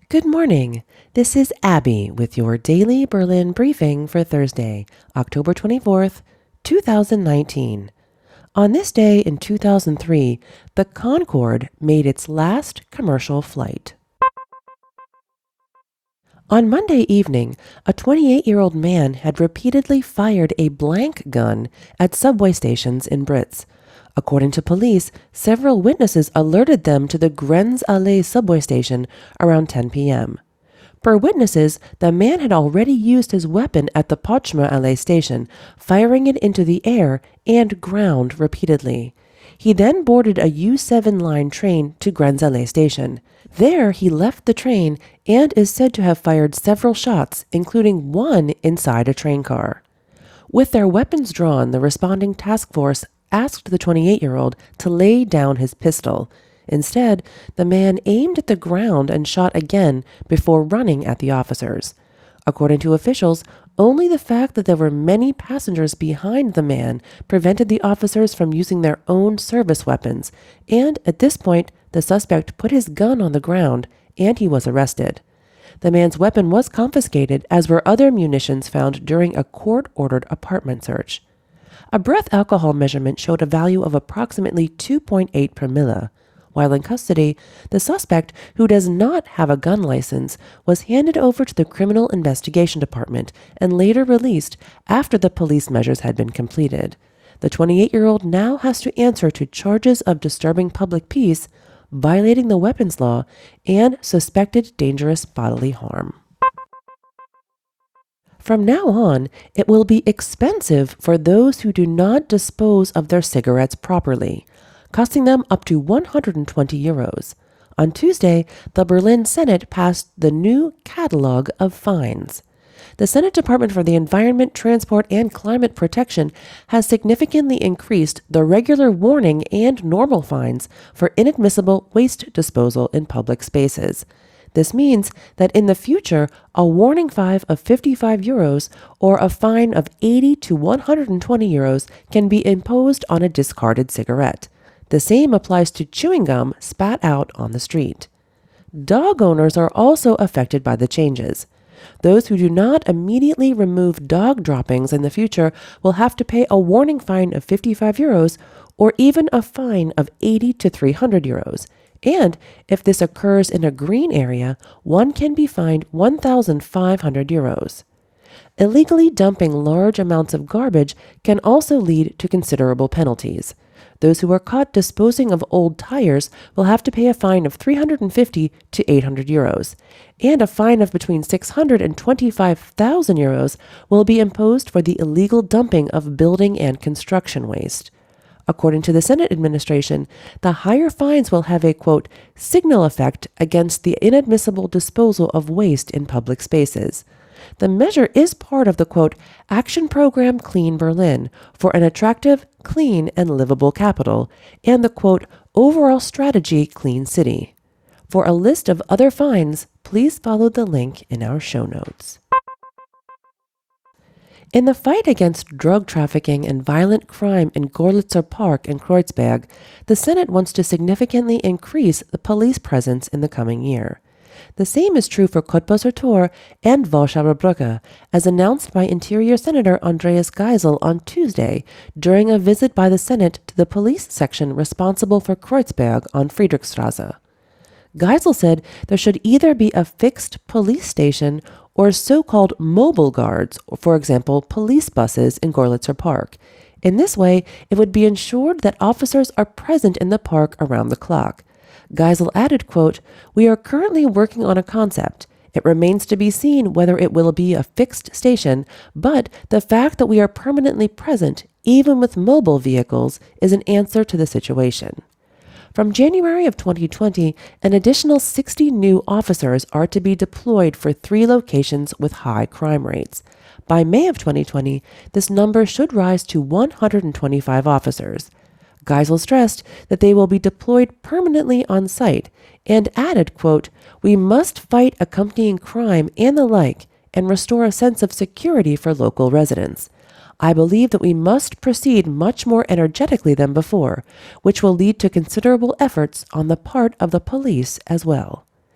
Good morning. This is Abby with your daily Berlin briefing for Thursday, October 24th, 2019. On this day in 2003, the Concorde made its last commercial flight. On Monday evening, a 28-year-old man had repeatedly fired a blank gun at subway stations in Brits. According to police, several witnesses alerted them to the Grenz-Allee subway station around 10 p.m. Per witnesses, the man had already used his weapon at the Potsdamer Allee station, firing it into the air and ground repeatedly. He then boarded a U7 line train to Grenz-Allee station. There, he left the train and is said to have fired several shots, including one inside a train car. With their weapons drawn, the responding task force asked the 28-year-old to lay down his pistol. Instead, the man aimed at the ground and shot again before running at the officers. According to officials, only the fact that there were many passengers behind the man prevented the officers from using their own service weapons, and at this point, the suspect put his gun on the ground and he was arrested. The man's weapon was confiscated, as were other munitions found during a court-ordered apartment search. A breath alcohol measurement showed a value of approximately 2.8 promille. While in custody, the suspect, who does not have a gun license, was handed over to the Criminal Investigation Department and later released after the police measures had been completed. The 28-year-old now has to answer to charges of disturbing public peace, violating the weapons law, and suspected dangerous bodily harm. From now on, it will be expensive for those who do not dispose of their cigarettes properly, costing them up to 120 euros. On Tuesday, the Berlin Senate passed the new catalog of fines. The Senate Department for the Environment, Transport, and Climate Protection has significantly increased the regular warning and normal fines for inadmissible waste disposal in public spaces. This means that in the future, a warning fine of 55 euros or a fine of 80 to 120 euros can be imposed on a discarded cigarette. The same applies to chewing gum spat out on the street. Dog owners are also affected by the changes. Those who do not immediately remove dog droppings in the future will have to pay a warning fine of 55 euros or even a fine of 80 to 300 euros. And if this occurs in a green area, one can be fined 1,500 euros. Illegally dumping large amounts of garbage can also lead to considerable penalties. Those who are caught disposing of old tires will have to pay a fine of 350 to 800 euros, and a fine of between 600 and 25,000 euros will be imposed for the illegal dumping of building and construction waste. According to the Senate administration, the higher fines will have a, quote, signal effect against the inadmissible disposal of waste in public spaces. The measure is part of the, quote, Action Program Clean Berlin for an attractive, clean, and livable capital, and the, quote, Overall Strategy Clean City. For a list of other fines, please follow the link in our show notes. In the fight against drug trafficking and violent crime in Gorlitzer Park in Kreuzberg, the Senate wants to significantly increase the police presence in the coming year. The same is true for Cottbusser Tor and Warschauer Brücke, as announced by Interior Senator Andreas Geisel on Tuesday during a visit by the Senate to the police section responsible for Kreuzberg on Friedrichstraße. Geisel said there should either be a fixed police station or so-called mobile guards, for example, police buses in Gorlitzer Park. In this way, it would be ensured that officers are present in the park around the clock. Geisel added, quote, We are currently working on a concept. It remains to be seen whether it will be a fixed station, but the fact that we are permanently present, even with mobile vehicles, is an answer to the situation. From January of 2020, an additional 60 new officers are to be deployed for 3 locations with high crime rates. By May of 2020, this number should rise to 125 officers. Geisel stressed that they will be deployed permanently on site and added, quote, We must fight accompanying crime and the like and restore a sense of security for local residents. I believe that we must proceed much more energetically than before, which will lead to considerable efforts on the part of the police as well.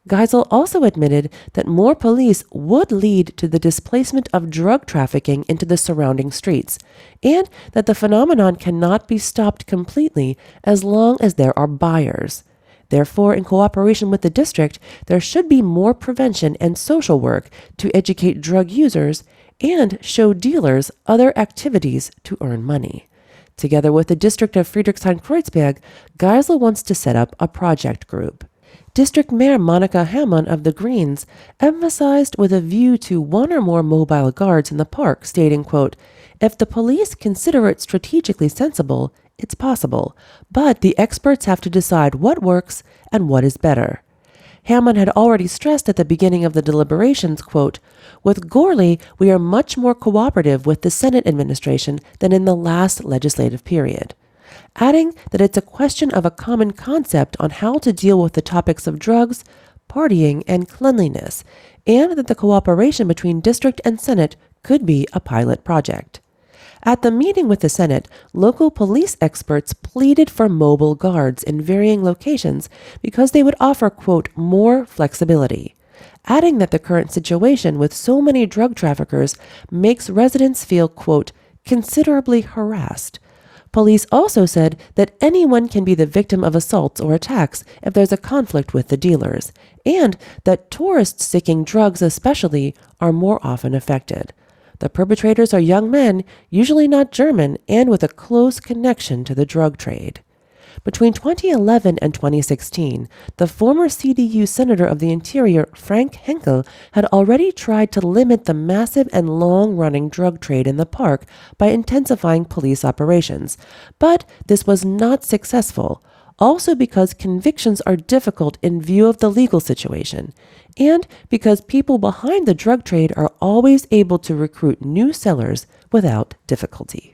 Geisel also admitted that more police would lead to the displacement of drug trafficking into the surrounding streets, and that the phenomenon cannot be stopped completely as long as there are buyers. Therefore, in cooperation with the district, there should be more prevention and social work to educate drug users and show dealers other activities to earn money. Together with the district of Friedrichshain-Kreuzberg, Geisel wants to set up a project group. District Mayor Monica Hamann of the Greens emphasized with a view to one or more mobile guards in the park, stating, quote, "If the police consider it strategically sensible, it's possible, but the experts have to decide what works and what is better." Hamann had already stressed at the beginning of the deliberations, quote, "With Gourley, we are much more cooperative with the Senate administration than in the last legislative period," adding that it's a question of a common concept on how to deal with the topics of drugs, partying, and cleanliness, and that the cooperation between district and Senate could be a pilot project. At the meeting with the Senate, local police experts pleaded for mobile guards in varying locations because they would offer, quote, "more flexibility," adding that the current situation with so many drug traffickers makes residents feel, quote, "considerably harassed." Police also said that anyone can be the victim of assaults or attacks if there's a conflict with the dealers, and that tourists seeking drugs especially are more often affected. The perpetrators are young men, usually not German, and with a close connection to the drug trade. Between 2011 and 2016, the former CDU Senator of the Interior, Frank Henkel, had already tried to limit the massive and long-running drug trade in the park by intensifying police operations. But this was not successful, also because convictions are difficult in view of the legal situation, and because people behind the drug trade are always able to recruit new sellers without difficulty.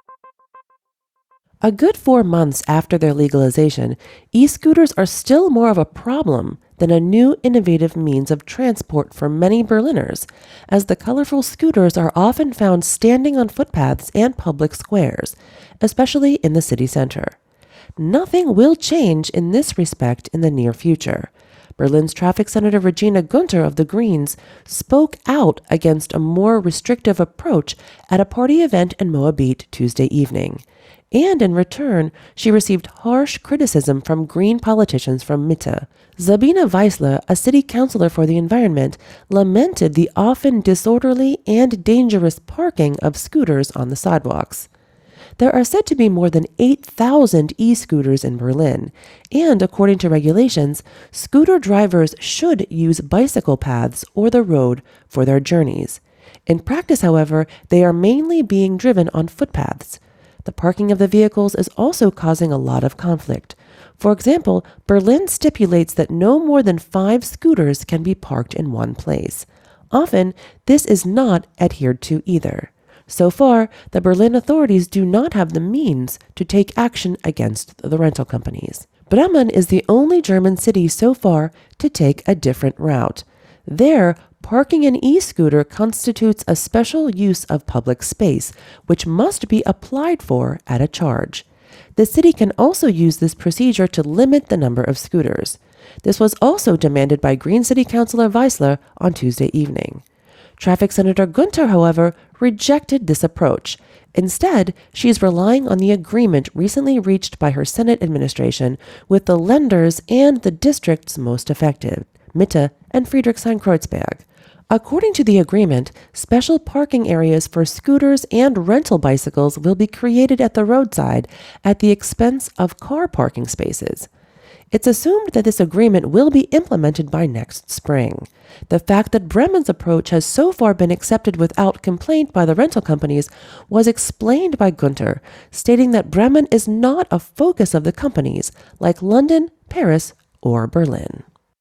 A good 4 months after their legalization, e-scooters are still more of a problem than a new innovative means of transport for many Berliners, as the colorful scooters are often found standing on footpaths and public squares, especially in the city center. Nothing will change in this respect in the near future. Berlin's traffic senator Regina Gunther of the Greens spoke out against a more restrictive approach at a party event in Moabit Tuesday evening. And in return, she received harsh criticism from Green politicians from Mitte. Sabine Weissler, a city councilor for the environment, lamented the often disorderly and dangerous parking of scooters on the sidewalks. There are said to be more than 8,000 e-scooters in Berlin, and according to regulations, scooter drivers should use bicycle paths or the road for their journeys. In practice, however, they are mainly being driven on footpaths. The parking of the vehicles is also causing a lot of conflict. For example, Berlin stipulates that no more than 5 scooters can be parked in one place. Often, this is not adhered to either. So far, the Berlin authorities do not have the means to take action against the rental companies. Bremen is the only German city so far to take a different route. There, parking an e-scooter constitutes a special use of public space, which must be applied for at a charge. The city can also use this procedure to limit the number of scooters. This was also demanded by Green City Councilor Weissler on Tuesday evening. Traffic Senator Gunther, however, rejected this approach. Instead, she is relying on the agreement recently reached by her Senate administration with the lenders and the districts most affected, Mitte and Friedrichshain-Kreuzberg. According to the agreement, special parking areas for scooters and rental bicycles will be created at the roadside at the expense of car parking spaces. It's assumed that this agreement will be implemented by next spring. The fact that Bremen's approach has so far been accepted without complaint by the rental companies was explained by Gunther, stating that Bremen is not a focus of the companies like London, Paris, or Berlin.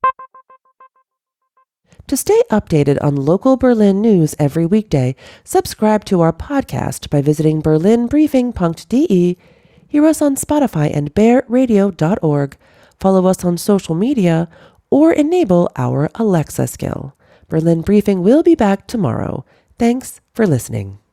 To stay updated on local Berlin news every weekday, subscribe to our podcast by visiting berlinbriefing.de, hear us on Spotify and bearradio.org, follow us on social media, or enable our Alexa skill. Berlin Briefing will be back tomorrow. Thanks for listening.